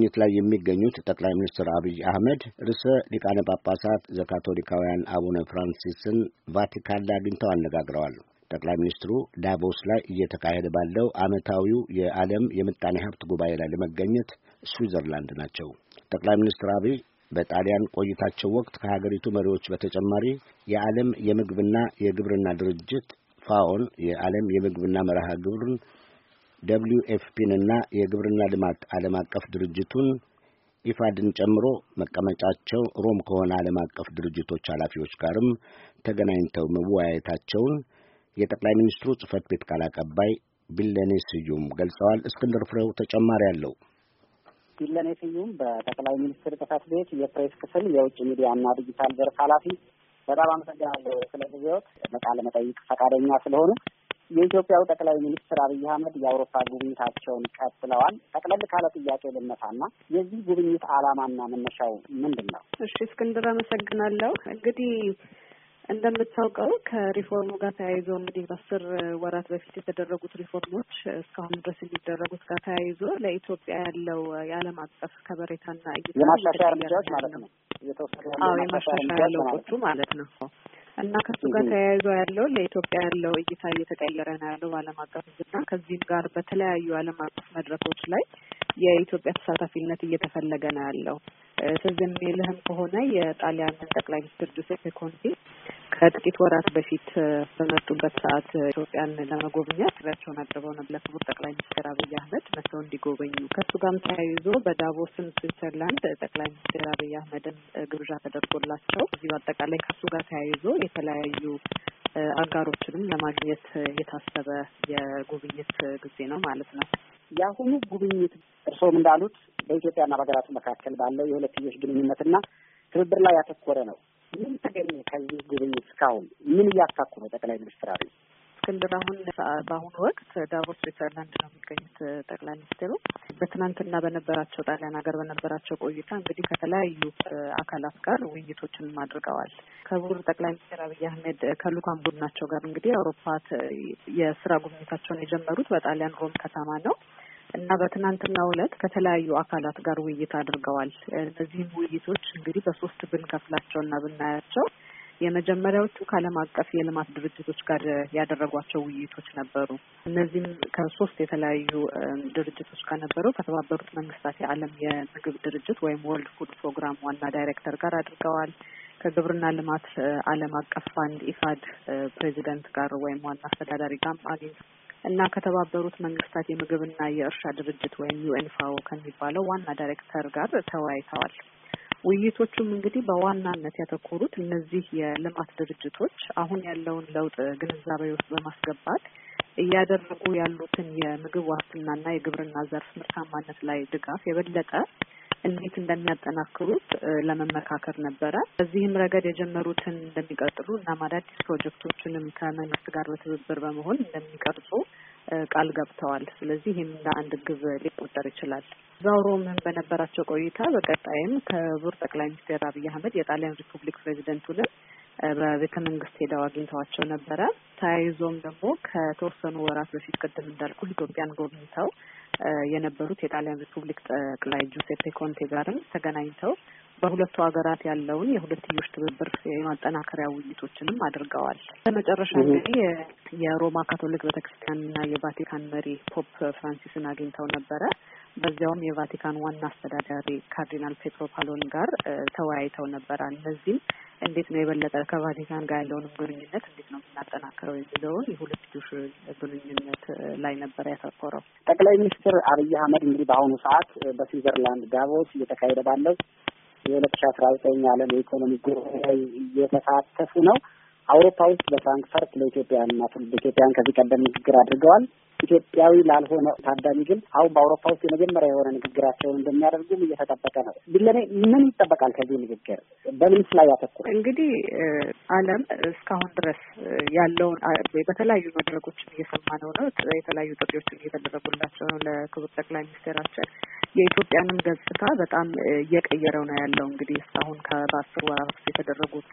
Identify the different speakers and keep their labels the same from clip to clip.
Speaker 1: ጉብኝት ላይ የሚገኙት ጠቅላይ ሚኒስትር አብይ አህመድ ርዕሰ ሊቃነ ጳጳሳት ዘካቶሊካውያን አቡነ ፍራንሲስን ቫቲካን ላይ አግኝተው አነጋግረዋል። ጠቅላይ ሚኒስትሩ ዳቮስ ላይ እየተካሄደ ባለው ዓመታዊው የዓለም የምጣኔ ሀብት ጉባኤ ላይ ለመገኘት ስዊዘርላንድ ናቸው። ጠቅላይ ሚኒስትር አብይ በጣሊያን ቆይታቸው ወቅት ከሀገሪቱ መሪዎች በተጨማሪ የዓለም የምግብና የግብርና ድርጅት ፋኦን፣ የዓለም የምግብና መርሃ ግብርን WFPንና የግብርና ልማት ዓለም አቀፍ ድርጅቱን ኢፋድን ጨምሮ መቀመጫቸው ሮም ከሆነ ዓለም አቀፍ ድርጅቶች ኃላፊዎች ጋርም ተገናኝተው መወያየታቸውን የጠቅላይ ሚኒስትሩ ጽህፈት ቤት ቃል አቀባይ ቢለኔ ስዩም ገልጸዋል። እስክንድር ፍሬው ተጨማሪ አለው።
Speaker 2: ቢለኔ ስዩም በጠቅላይ ሚኒስትር ጽህፈት ቤት የፕሬስ ክፍል የውጭ ሚዲያና ዲጂታል ዘርፍ ኃላፊ፣ በጣም አመሰግናለሁ ስለ ጊዜዎት ለቃለ መጠይቅ ፈቃደኛ ስለሆኑ። የኢትዮጵያው ጠቅላይ ሚኒስትር አብይ አህመድ የአውሮፓ ጉብኝታቸውን ቀጥለዋል። ጠቅለል ካለ ጥያቄ ልነሳና የዚህ ጉብኝት ዓላማና መነሻው ምንድን ነው?
Speaker 3: እሺ እስክንድር አመሰግናለሁ። እንግዲህ እንደምታውቀው ከሪፎርሙ ጋር ተያይዞ እንግዲህ በ10 ወራት በፊት የተደረጉት ሪፎርሞች እስካሁን ድረስ የሚደረጉት ጋር ተያይዞ ለኢትዮጵያ ያለው የዓለም አቀፍ ከበሬታና እይታ
Speaker 2: የማሻሻያ እርምጃዎች ማለት ነው።
Speaker 3: የማሻሻያ ለውጦቹ ማለት ነው እና ከሱ ጋር ተያይዞ ያለው ለኢትዮጵያ ያለው እይታ እየተቀየረ ነው ያለው በዓለም አቀፍ እና ከዚህም ጋር በተለያዩ ዓለም አቀፍ መድረኮች ላይ የኢትዮጵያ ተሳታፊነት እየተፈለገ ነው ያለው። ስለዚህ የሚልህም ከሆነ የጣሊያን ጠቅላይ ሚኒስትር ጁሴፔ ኮንቲ ከጥቂት ወራት በፊት በመጡበት ሰዓት ኢትዮጵያን ለመጎብኘት ጥሪያቸውን አቅርበው ነበር ለክቡር ጠቅላይ ሚኒስትር አብይ አህመድ መጥተው እንዲጎበኙ። ከሱ ጋርም ተያይዞ በዳቮስም ስዊዘርላንድ ጠቅላይ ሚኒስትር አብይ አህመድን ግብዣ ተደርጎላቸው እዚህ በአጠቃላይ ከሱ ጋር ተያይዞ የተለያዩ አጋሮችንም ለማግኘት የታሰበ የጉብኝት ጊዜ ነው ማለት ነው።
Speaker 2: የአሁኑ ጉብኝት እርስዎም እንዳሉት በኢትዮጵያና በሀገራቱ መካከል ባለው የሁለትዮሽ ግንኙነትና ትብብር ላይ ያተኮረ ነው። ምን ተገኘ ከዚህ ጉብኝት? እስካሁን ምን እያሳኩ ነው ጠቅላይ ሚኒስትር አብይ?
Speaker 3: እስክንድር አሁን በአሁኑ ወቅት ዳቮስ ስዊዘርላንድ ነው የሚገኙት ጠቅላይ ሚኒስትሩ። በትናንትና በነበራቸው ጣሊያን ሀገር በነበራቸው ቆይታ እንግዲህ ከተለያዩ አካላት ጋር ውይይቶችን አድርገዋል። ክቡር ጠቅላይ ሚኒስትር አብይ አህመድ ከልኡካን ቡድናቸው ጋር እንግዲህ አውሮፓ የስራ ጉብኝታቸውን የጀመሩት በጣሊያን ሮም ከተማ ነው እና በትናንትናው ዕለት ከተለያዩ አካላት ጋር ውይይት አድርገዋል። እነዚህም ውይይቶች እንግዲህ በሶስት ብንከፍላቸውና ብናያቸው የመጀመሪያዎቹ ከዓለም አቀፍ የልማት ድርጅቶች ጋር ያደረጓቸው ውይይቶች ነበሩ። እነዚህም ከሶስት የተለያዩ ድርጅቶች ጋር ነበሩ። ከተባበሩት መንግስታት የዓለም የምግብ ድርጅት ወይም ወርልድ ፉድ ፕሮግራም ዋና ዳይሬክተር ጋር አድርገዋል። ከግብርና ልማት ዓለም አቀፍ ፋንድ ኢፋድ ፕሬዚደንት ጋር ወይም ዋና አስተዳዳሪ ጋር አግኝተው እና ከተባበሩት መንግስታት የምግብና የእርሻ ድርጅት ወይም ዩኤንፋኦ ከሚባለው ዋና ዳይሬክተር ጋር ተወያይተዋል። ውይይቶቹም እንግዲህ በዋናነት ያተኮሩት እነዚህ የልማት ድርጅቶች አሁን ያለውን ለውጥ ግንዛቤ ውስጥ በማስገባት እያደረጉ ያሉትን የምግብ ዋስትናና የግብርና ዘርፍ ምርታማነት ላይ ድጋፍ የበለጠ እንዴት እንደሚያጠናክሩት ለመመካከር ነበረ። በዚህም ረገድ የጀመሩትን እንደሚቀጥሉ እና አዳዲስ ፕሮጀክቶችንም ከመንግስት ጋር በትብብር በመሆን እንደሚቀርጹ ቃል ገብተዋል። ስለዚህ ይህም እንደ አንድ ግብ ሊቆጠር ይችላል። እዛው ሮምን በነበራቸው ቆይታ በቀጣይም ክቡር ጠቅላይ ሚኒስትር አብይ አህመድ የጣሊያን ሪፑብሊክ ፕሬዚደንቱንም በቤተ መንግስት ሄደው አግኝተዋቸው ነበረ። ተያይዞም ደግሞ ከተወሰኑ ወራት በፊት ቅድም እንዳልኩ ኢትዮጵያን ጎብኝተው የነበሩት የጣሊያን ሪፑብሊክ ጠቅላይ ጁሴፔ ኮንቴ ጋርም ተገናኝተው በሁለቱ ሀገራት ያለውን የሁለትዮሽ ትብብር የማጠናከሪያ ውይይቶችንም አድርገዋል። በመጨረሻ እንግዲህ የሮማ ካቶሊክ ቤተክርስቲያንና የቫቲካን መሪ ፖፕ ፍራንሲስን አግኝተው ነበረ። በዚያውም የቫቲካን ዋና አስተዳዳሪ ካርዲናል ፔትሮ ፓሎኒ ጋር ተወያይተው ነበረ። እነዚህም እንዴት ነው የበለጠ ከቫቲካን ጋር ያለውንም ግንኙነት እንዴት ነው የምናጠናክረው የሚለውን የሁለትዮሽ ግንኙነት ላይ ነበር ያተኮረው።
Speaker 2: ጠቅላይ ሚኒስትር አብይ አህመድ እንግዲህ በአሁኑ ሰዓት በስዊዘርላንድ ዳቮስ እየተካሄደ ባለው የ2019 ዓለም የኢኮኖሚ ጉባኤ ላይ እየተሳተፉ ነው። አውሮፓ ውስጥ በፍራንክፈርት ለኢትዮጵያውያንና ትውልደ ኢትዮጵያውያን ከዚህ ቀደም ንግግር አድርገዋል። ኢትዮጵያዊ ላልሆነ ታዳሚ ግን አሁን በአውሮፓ ውስጥ የመጀመሪያ የሆነ ንግግራቸውን እንደሚያደርጉም እየተጠበቀ ነው። ቢለኔ ምን ይጠበቃል ከዚህ ንግግር? በምንስ ላይ ያተኩራል?
Speaker 3: እንግዲህ ዓለም እስካሁን ድረስ ያለውን በተለያዩ መድረኮችን እየሰማነው ነው። የተለያዩ ጥሪዎችን እየተደረጉላቸው ነው ለክቡር ጠቅላይ ሚኒስትራችን። የኢትዮጵያንም ገጽታ በጣም እየቀየረው ነው ያለው። እንግዲህ እስካሁን ከ10 ወራት የተደረጉት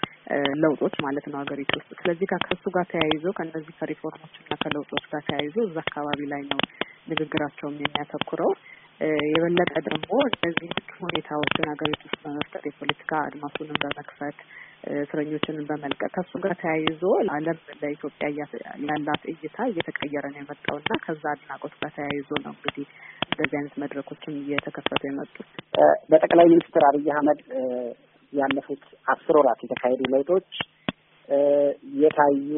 Speaker 3: ለውጦች ማለት ነው ሀገሪቱ ውስጥ። ስለዚህ ከሱ ጋር ተያይዞ ከነዚህ ከሪፎርሞችና ከለውጦች ጋር ተያይዞ እዛ አካባቢ ላይ ነው ንግግራቸውም የሚያተኩረው። የበለጠ ደግሞ እነዚህ ሁኔታዎችን ሀገሪቱ ውስጥ በመፍጠር የፖለቲካ አድማሱንም በመክፈት እስረኞችንን በመልቀቅ ከሱ ጋር ተያይዞ ዓለም ለኢትዮጵያ ያላት እይታ እየተቀየረ ነው የመጣውና ከዛ አድናቆት ጋር ተያይዞ ነው እንግዲህ እንደዚህ አይነት መድረኮችም እየተከፈቱ የመጡት።
Speaker 2: በጠቅላይ ሚኒስትር አብይ አህመድ ያለፉት 10 ወራት የተካሄዱ ለውጦች የታዩ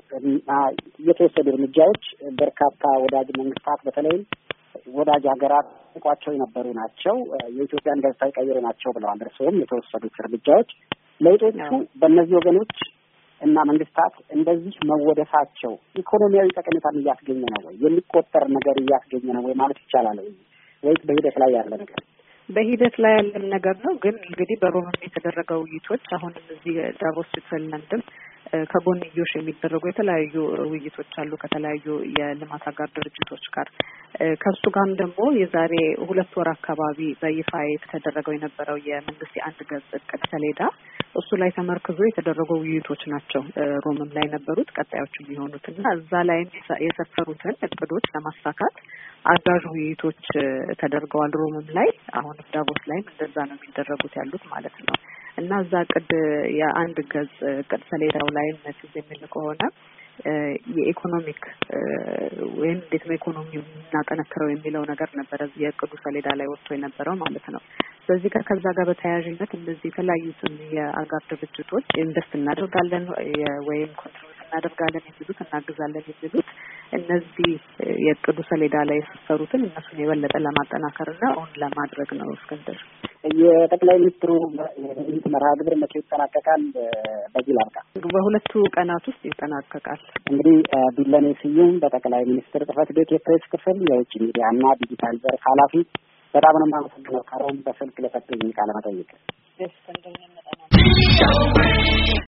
Speaker 2: የተወሰዱ እርምጃዎች በርካታ ወዳጅ መንግስታት በተለይ ወዳጅ ሀገራት ቋቸው የነበሩ ናቸው፣ የኢትዮጵያን ገጽታ የቀየሩ ናቸው ብለዋል። እርስዎም የተወሰዱት እርምጃዎች ለውጦቹ በእነዚህ ወገኖች እና መንግስታት እንደዚህ መወደሳቸው ኢኮኖሚያዊ ጠቀሜታን እያስገኘ ነው ወይ? የሚቆጠር ነገር እያስገኘ ነው ወይ ማለት ይቻላል ወይስ በሂደት ላይ ያለ ነገር?
Speaker 3: በሂደት ላይ ያለን ነገር ነው። ግን እንግዲህ በሮም የተደረገው ውይይቶች አሁንም እዚህ ዳቮስ ስዊዘርላንድም ከጎንዮሽ የሚደረጉ የተለያዩ ውይይቶች አሉ ከተለያዩ የልማት አጋር ድርጅቶች ጋር። ከሱ ጋርም ደግሞ የዛሬ 2 ወር አካባቢ በይፋ የተደረገው የነበረው የመንግስት የአንድ ገጽ እቅድ ሰሌዳ እሱ ላይ ተመርክዞ የተደረጉ ውይይቶች ናቸው ሮምም ላይ ነበሩት ቀጣዮቹ የሚሆኑት እና እዛ ላይም የሰፈሩትን እቅዶች ለማሳካት አጋዥ ውይይቶች ተደርገዋል ሮምም ላይ። አሁን ዳቮስ ላይም እንደዛ ነው የሚደረጉት ያሉት ማለት ነው። እና እዛ እቅድ የአንድ ገጽ እቅድ ሰሌዳው ላይ መስዝ የሚል ከሆነ የኢኮኖሚክ ወይም እንዴት ነው ኢኮኖሚው እናጠነክረው የሚለው ነገር ነበር እዚህ የእቅዱ ሰሌዳ ላይ ወጥቶ የነበረው ማለት ነው። ስለዚህ ከዛ ጋር በተያያዥነት እንደዚህ የተለያዩትን የአጋር ድርጅቶች ኢንቨስት እናደርጋለን ወይም ኮንትሪቢዩት እናደርጋለን የሚሉት እናግዛለን የሚሉት እነዚህ የእቅዱ ሰሌዳ ላይ የሰፈሩትን እነሱን የበለጠ ለማጠናከርና አሁን ለማድረግ ነው። እስክንድር
Speaker 2: የጠቅላይ ሚኒስትሩ መርሃ ግብር መቼ ይጠናቀቃል? በዚህ ላብቃ።
Speaker 3: በሁለቱ ቀናት ውስጥ ይጠናቀቃል።
Speaker 2: እንግዲህ ቢለኔ ስዩም በጠቅላይ ሚኒስትር ጽሕፈት ቤት የፕሬስ ክፍል የውጭ ሚዲያና ዲጂታል ዘርፍ ኃላፊ፣ በጣም ነው የማመሰግነው ከሮም በስልክ ለሰጡኝ ቃለ መጠይቅ።